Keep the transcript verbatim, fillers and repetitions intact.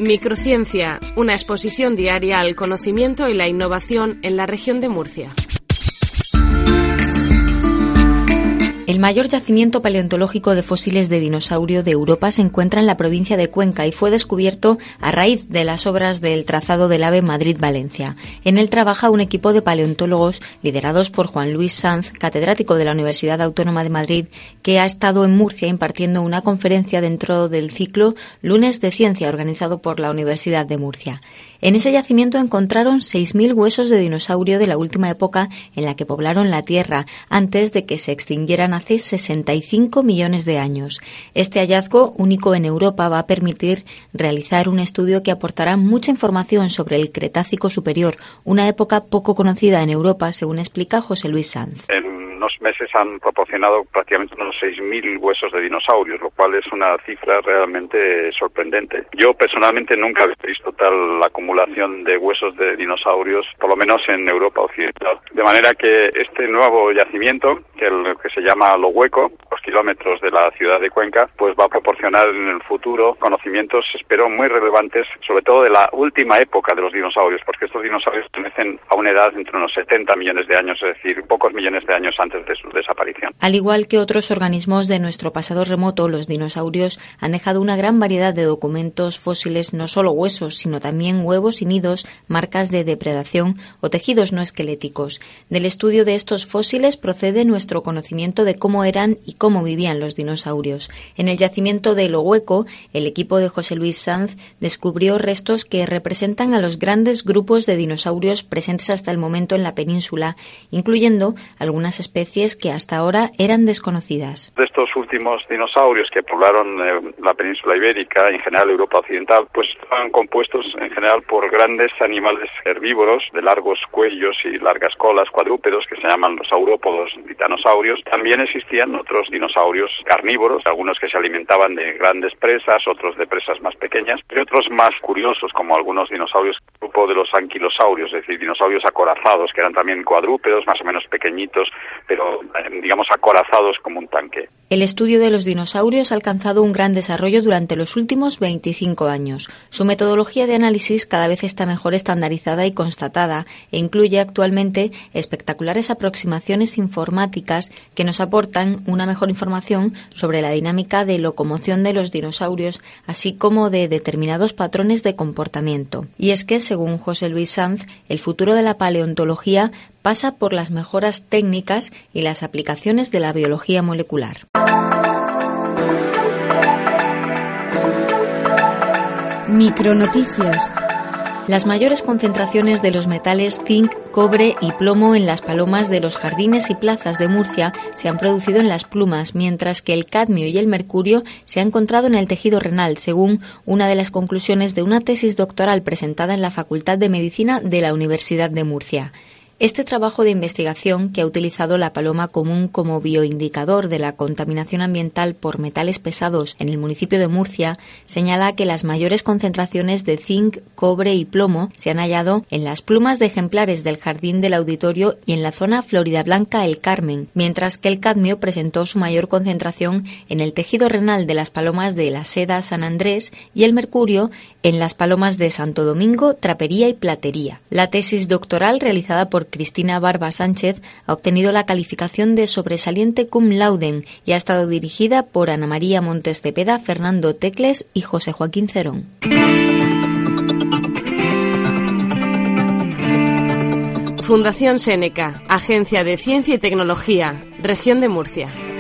Microciencia, una exposición diaria al conocimiento y la innovación en la región de Murcia. El mayor yacimiento paleontológico de fósiles de dinosaurio de Europa se encuentra en la provincia de Cuenca y fue descubierto a raíz de las obras del trazado del AVE Madrid-Valencia. En él trabaja un equipo de paleontólogos liderados por Juan Luis Sanz, catedrático de la Universidad Autónoma de Madrid, que ha estado en Murcia impartiendo una conferencia dentro del ciclo Lunes de Ciencia organizado por la Universidad de Murcia. En ese yacimiento encontraron seis mil huesos de dinosaurio de la última época en la que poblaron la Tierra, antes de que se extinguieran hace sesenta y cinco millones de años. Este hallazgo, único en Europa, va a permitir realizar un estudio que aportará mucha información sobre el Cretácico superior, una época poco conocida en Europa, según explica José Luis Sanz. Unos meses han proporcionado prácticamente unos seis mil huesos de dinosaurios, lo cual es una cifra realmente sorprendente. Yo personalmente nunca he visto tal acumulación de huesos de dinosaurios, por lo menos en Europa occidental. De manera que este nuevo yacimiento, que, el, que se llama Lo Hueco, los kilómetros de la ciudad de Cuenca, pues va a proporcionar en el futuro conocimientos, espero, muy relevantes, sobre todo de la última época de los dinosaurios, porque estos dinosaurios pertenecen a una edad entre unos setenta millones de años, es decir, pocos millones de años antes de su desaparición. Al igual que otros organismos de nuestro pasado remoto, los dinosaurios han dejado una gran variedad de documentos fósiles, no solo huesos, sino también huevos y nidos, marcas de depredación o tejidos no esqueléticos. Del estudio de estos fósiles procede nuestro conocimiento de cómo eran y cómo vivían los dinosaurios. En el yacimiento de Lo Hueco, el equipo de José Luis Sanz descubrió restos que representan a los grandes grupos de dinosaurios presentes hasta el momento en la península, incluyendo algunas especies que hasta ahora eran desconocidas. De estos últimos dinosaurios que poblaron eh, la península ibérica, en general Europa occidental, pues estaban compuestos en general por grandes animales herbívoros de largos cuellos y largas colas, cuadrúpedos, que se llaman los saurópodos titanosaurios. También existían otros dinosaurios carnívoros, algunos que se alimentaban de grandes presas, otros de presas más pequeñas, y otros más curiosos, como algunos dinosaurios, grupo de los anquilosaurios, es decir, dinosaurios acorazados, que eran también cuadrúpedos, más o menos pequeñitos, pero digamos acorazados como un tanque. El estudio de los dinosaurios ha alcanzado un gran desarrollo durante los últimos veinticinco años. Su metodología de análisis cada vez está mejor estandarizada y constatada e incluye actualmente espectaculares aproximaciones informáticas que nos aportan una mejor información sobre la dinámica de locomoción de los dinosaurios, así como de determinados patrones de comportamiento. Y es que, según José Luis Sanz, el futuro de la paleontología pasa por las mejoras técnicas y las aplicaciones de la biología molecular. Micronoticias. Las mayores concentraciones de los metales zinc, cobre y plomo en las palomas de los jardines y plazas de Murcia se han producido en las plumas, mientras que el cadmio y el mercurio se han encontrado en el tejido renal, según una de las conclusiones de una tesis doctoral presentada en la Facultad de Medicina de la Universidad de Murcia. Este trabajo de investigación, que ha utilizado la paloma común como bioindicador de la contaminación ambiental por metales pesados en el municipio de Murcia, señala que las mayores concentraciones de zinc, cobre y plomo se han hallado en las plumas de ejemplares del Jardín del Auditorio y en la zona Florida Blanca El Carmen, mientras que el cadmio presentó su mayor concentración en el tejido renal de las palomas de la Seda San Andrés y el mercurio en las palomas de Santo Domingo, Trapería y Platería. La tesis doctoral realizada por Cristina Barba Sánchez ha obtenido la calificación de sobresaliente cum laude y ha estado dirigida por Ana María Montes Cepeda, Fernando Tecles y José Joaquín Cerón. Fundación Seneca, Agencia de Ciencia y Tecnología, Región de Murcia.